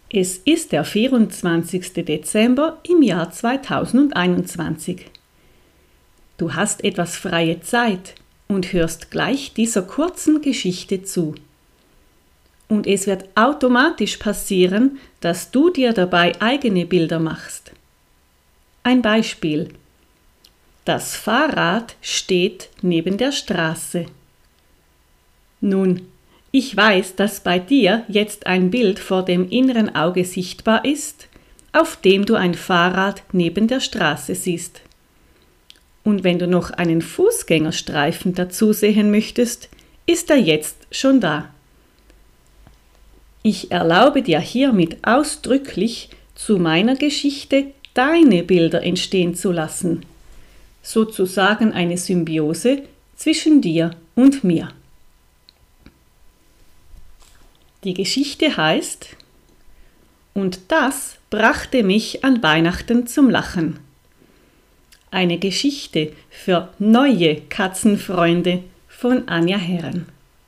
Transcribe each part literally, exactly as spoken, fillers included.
Es ist der vierundzwanzigste Dezember im Jahr zweitausendeinundzwanzig. Du hast etwas freie Zeit und hörst gleich dieser kurzen Geschichte zu. Und es wird automatisch passieren, dass du dir dabei eigene Bilder machst. Ein Beispiel. Das Fahrrad steht neben der Straße. Nun, ich weiß, dass bei dir jetzt ein Bild vor dem inneren Auge sichtbar ist, auf dem du ein Fahrrad neben der Straße siehst. Und wenn du noch einen Fußgängerstreifen dazu sehen möchtest, ist er jetzt schon da. Ich erlaube dir hiermit ausdrücklich, zu meiner Geschichte deine Bilder entstehen zu lassen. Sozusagen eine Symbiose zwischen dir und mir. Die Geschichte heißt: Und das brachte mich an Weihnachten zum Lachen. Eine Geschichte für neue Katzenfreunde von Anja Herren.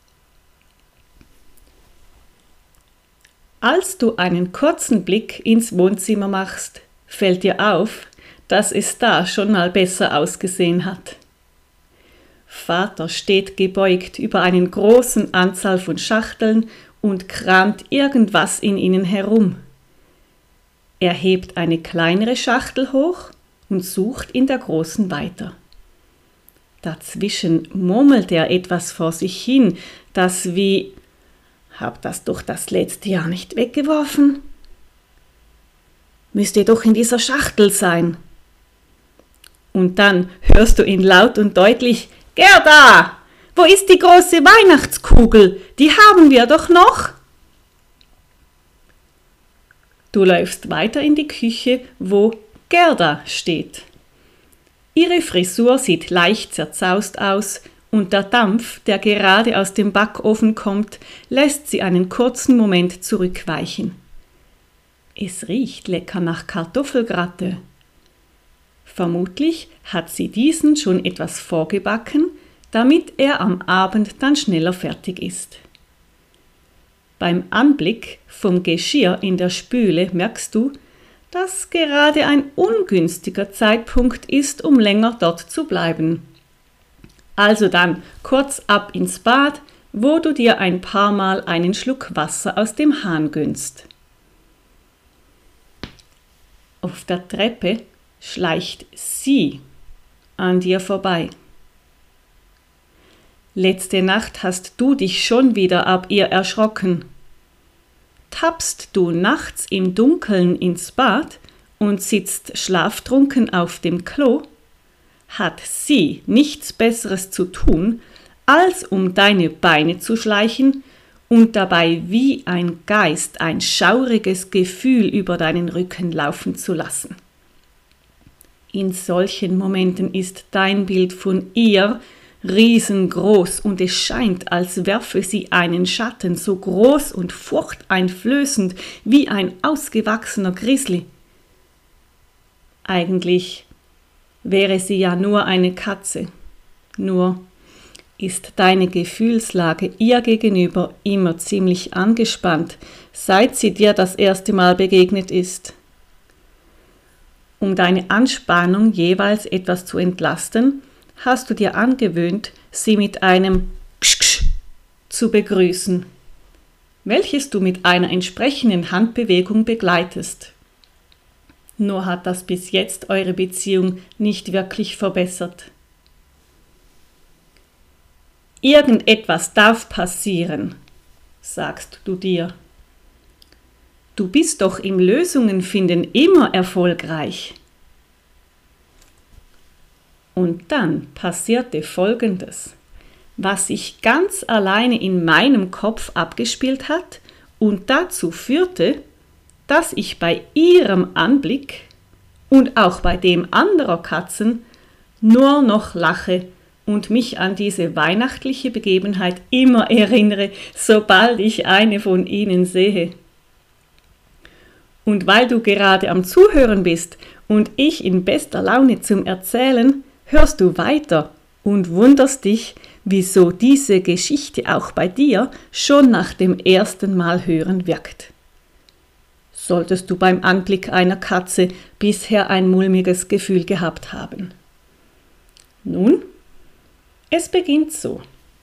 Als du einen kurzen Blick ins Wohnzimmer machst, fällt dir auf, dass es da schon mal besser ausgesehen hat. Vater steht gebeugt über eine große Anzahl von Schachteln und kramt irgendwas in ihnen herum. Er hebt eine kleinere Schachtel hoch und sucht in der großen weiter. Dazwischen murmelt er etwas vor sich hin, das wie: Hab das doch das letzte Jahr nicht weggeworfen? Müsste doch in dieser Schachtel sein. Und dann hörst du ihn laut und deutlich: Gerda! Wo ist die große Weihnachtskugel? Die haben wir doch noch! Du läufst weiter in die Küche, wo Gerda steht. Ihre Frisur sieht leicht zerzaust aus und der Dampf, der gerade aus dem Backofen kommt, lässt sie einen kurzen Moment zurückweichen. Es riecht lecker nach Kartoffelgratin. Vermutlich hat sie diesen schon etwas vorgebacken, damit er am Abend dann schneller fertig ist. Beim Anblick vom Geschirr in der Spüle merkst du, dass gerade ein ungünstiger Zeitpunkt ist, um länger dort zu bleiben. Also dann kurz ab ins Bad, wo du dir ein paar Mal einen Schluck Wasser aus dem Hahn gönnst. Auf der Treppe schleicht sie an dir vorbei. Letzte Nacht hast du dich schon wieder ab ihr erschrocken. Tappst du nachts im Dunkeln ins Bad und sitzt schlaftrunken auf dem Klo, hat sie nichts Besseres zu tun, als um deine Beine zu schleichen und dabei wie ein Geist ein schauriges Gefühl über deinen Rücken laufen zu lassen. In solchen Momenten ist dein Bild von ihr riesengroß und es scheint, als werfe sie einen Schatten so groß und furchteinflößend wie ein ausgewachsener Grizzly. Eigentlich wäre sie ja nur eine Katze, nur ist deine Gefühlslage ihr gegenüber immer ziemlich angespannt, seit sie dir das erste Mal begegnet ist. Um deine Anspannung jeweils etwas zu entlasten, hast du dir angewöhnt, sie mit einem Ksch Ksch zu begrüßen, welches du mit einer entsprechenden Handbewegung begleitest. Nur hat das bis jetzt eure Beziehung nicht wirklich verbessert. Irgendetwas darf passieren, sagst du dir. Du bist doch im Lösungenfinden immer erfolgreich. Und dann passierte Folgendes, was sich ganz alleine in meinem Kopf abgespielt hat und dazu führte, dass ich bei ihrem Anblick und auch bei dem anderer Katzen nur noch lache und mich an diese weihnachtliche Begebenheit immer erinnere, sobald ich eine von ihnen sehe. Und weil du gerade am Zuhören bist und ich in bester Laune zum Erzählen, hörst du weiter und wunderst dich, wieso diese Geschichte auch bei dir schon nach dem ersten Mal hören wirkt. solltest du beim Anblick einer Katze bisher ein mulmiges Gefühl gehabt haben. Nun, es beginnt so.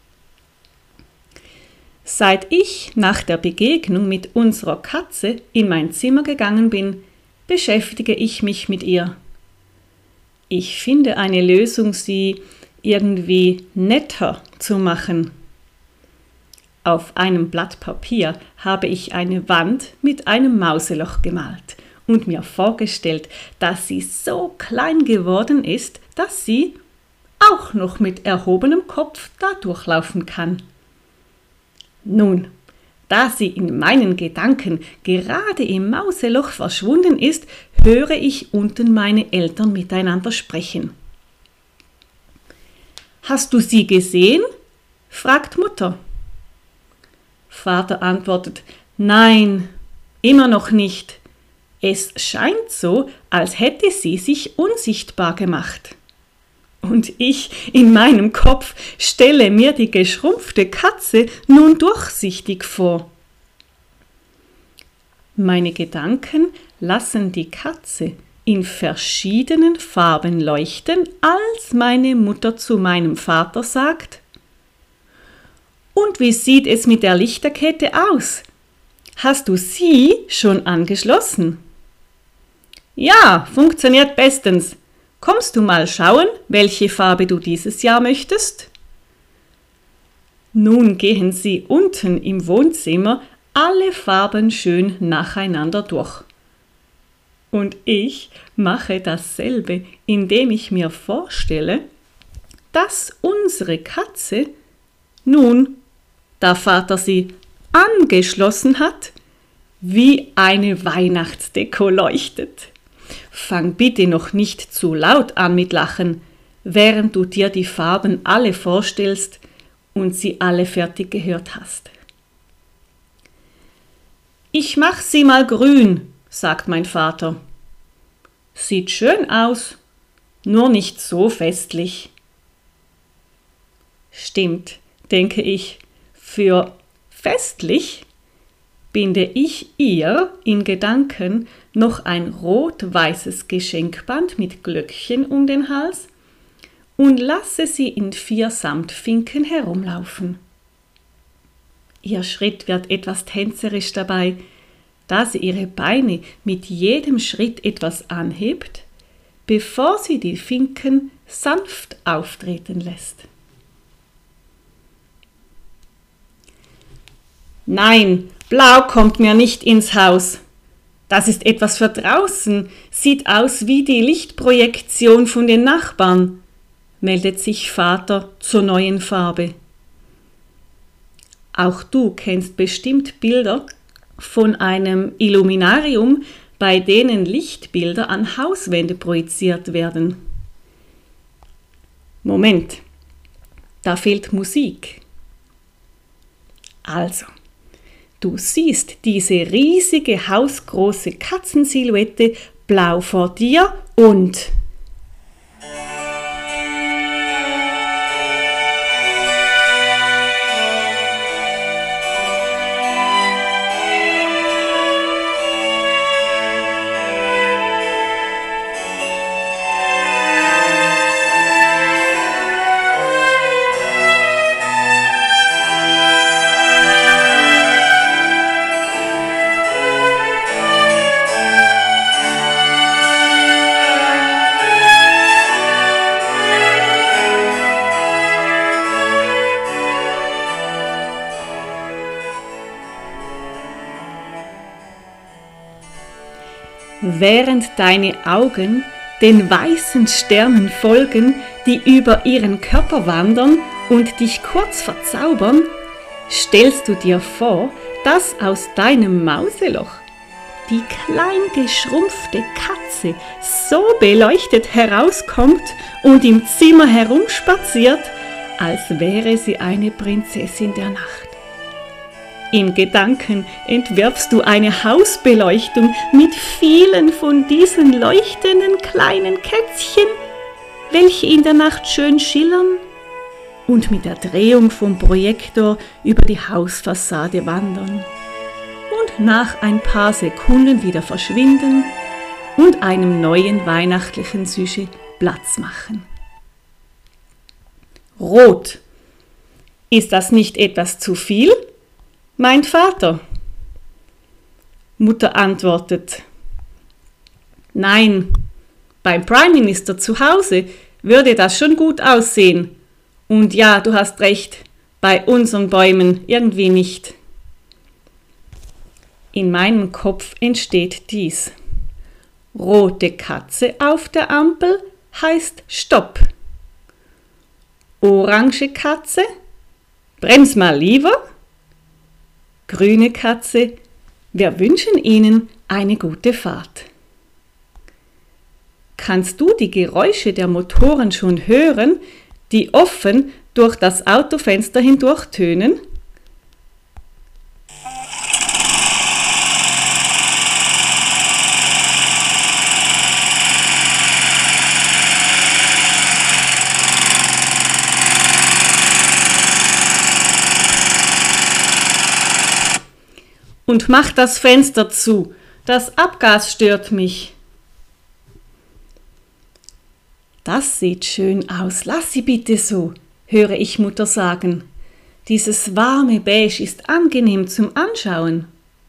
Seit ich nach der Begegnung mit unserer Katze in mein Zimmer gegangen bin, beschäftige ich mich mit ihr. Ich finde eine Lösung, sie irgendwie netter zu machen. Auf einem Blatt Papier habe ich eine Wand mit einem Mauseloch gemalt und mir vorgestellt, dass sie so klein geworden ist, dass sie auch noch mit erhobenem Kopf da durchlaufen kann. Nun, da sie in meinen Gedanken gerade im Mauseloch verschwunden ist, höre ich unten meine Eltern miteinander sprechen. »Hast du sie gesehen?« fragt Mutter. Vater antwortet, »Nein, immer noch nicht. Es scheint so, als hätte sie sich unsichtbar gemacht.« Und ich in meinem Kopf stelle mir die geschrumpfte Katze nun durchsichtig vor. Meine Gedanken lassen die Katze in verschiedenen Farben leuchten, als meine Mutter zu meinem Vater sagt: »Und wie sieht es mit der Lichterkette aus? Hast du sie schon angeschlossen?« »Ja, funktioniert bestens. Kommst du mal schauen, welche Farbe du dieses Jahr möchtest?« Nun gehen sie unten im Wohnzimmer alle Farben schön nacheinander durch. Und ich mache dasselbe, indem ich mir vorstelle, dass unsere Katze nun, da Vater sie angeschlossen hat, wie eine Weihnachtsdeko leuchtet. Fang bitte noch nicht zu laut an mit Lachen, während du dir die Farben alle vorstellst und sie alle fertig gehört hast. »Ich mach sie mal grün«, sagt mein Vater. »Sieht schön aus, nur nicht so festlich.« Stimmt, denke ich, für festlich binde ich ihr in Gedanken noch ein rot-weißes Geschenkband mit Glöckchen um den Hals und lasse sie in vier Samtfinken herumlaufen. Ihr Schritt wird etwas tänzerisch dabei, da sie ihre Beine mit jedem Schritt etwas anhebt, bevor sie die Finken sanft auftreten lässt. »Nein, blau kommt mir nicht ins Haus. Das ist etwas für draußen, sieht aus wie die Lichtprojektion von den Nachbarn«, meldet sich Vater zur neuen Farbe. Auch du kennst bestimmt Bilder von einem Illuminarium, bei denen Lichtbilder an Hauswände projiziert werden. Moment, da fehlt Musik. Also, du siehst diese riesige hausgroße Katzensilhouette blau vor dir und während deine Augen den weißen Sternen folgen, die über ihren Körper wandern und dich kurz verzaubern, stellst du dir vor, dass aus deinem Mauseloch die klein geschrumpfte Katze so beleuchtet herauskommt und im Zimmer herumspaziert, als wäre sie eine Prinzessin der Nacht. Im Gedanken entwirfst du eine Hausbeleuchtung mit vielen von diesen leuchtenden kleinen Kätzchen, welche in der Nacht schön schillern und mit der Drehung vom Projektor über die Hausfassade wandern. Und nach ein paar Sekunden wieder verschwinden und einem neuen weihnachtlichen Sujet Platz machen. Rot. Ist das nicht etwas zu viel? Meint Vater. Mutter antwortet: Nein, beim Prime Minister zu Hause würde das schon gut aussehen. Und ja, du hast recht, bei unseren Bäumen irgendwie nicht. In meinem Kopf entsteht dies: Rote Katze auf der Ampel heißt Stopp. Orange Katze, brems mal lieber. Grüne Katze, wir wünschen Ihnen eine gute Fahrt. Kannst du die Geräusche der Motoren schon hören, die offen durch das Autofenster hindurch tönen? Und mach das Fenster zu, das Abgas stört mich. Das sieht schön aus, lass sie bitte so, höre ich Mutter sagen. Dieses warme Beige ist angenehm zum Anschauen.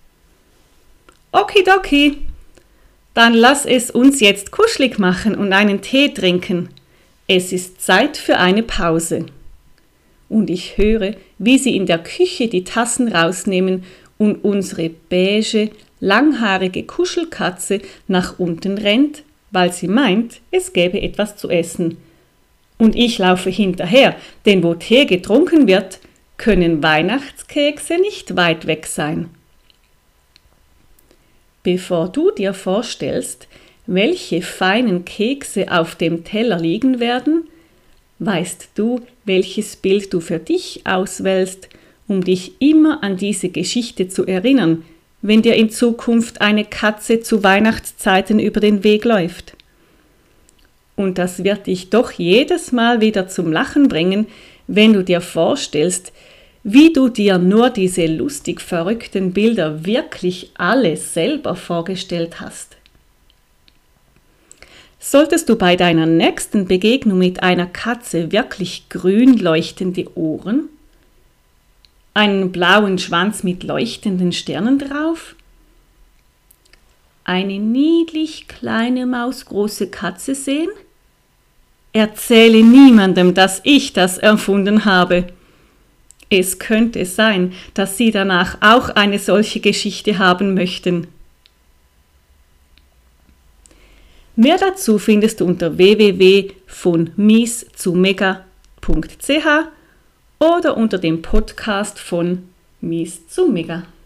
Okidoki, dann lass es uns jetzt kuschelig machen und einen Tee trinken. Es ist Zeit für eine Pause. Und ich höre, wie sie in der Küche die Tassen rausnehmen und unsere beige, langhaarige Kuschelkatze nach unten rennt, weil sie meint, es gäbe etwas zu essen. Und ich laufe hinterher, denn wo Tee getrunken wird, können Weihnachtskekse nicht weit weg sein. Bevor du dir vorstellst, welche feinen Kekse auf dem Teller liegen werden, weißt du, welches Bild du für dich auswählst, um dich immer an diese Geschichte zu erinnern, wenn dir in Zukunft eine Katze zu Weihnachtszeiten über den Weg läuft. Und das wird dich doch jedes Mal wieder zum Lachen bringen, wenn du dir vorstellst, wie du dir nur diese lustig verrückten Bilder wirklich alle selber vorgestellt hast. Solltest du bei deiner nächsten Begegnung mit einer Katze wirklich grün leuchtende Ohren, einen blauen Schwanz mit leuchtenden Sternen drauf, eine niedlich kleine mausgroße Katze sehen? Erzähle niemandem, dass ich das erfunden habe. Es könnte sein, dass Sie danach auch eine solche Geschichte haben möchten. Mehr dazu findest du unter w w w punkt von mies zu mega punkt c h oder unter dem Podcast von Mies zu Mega.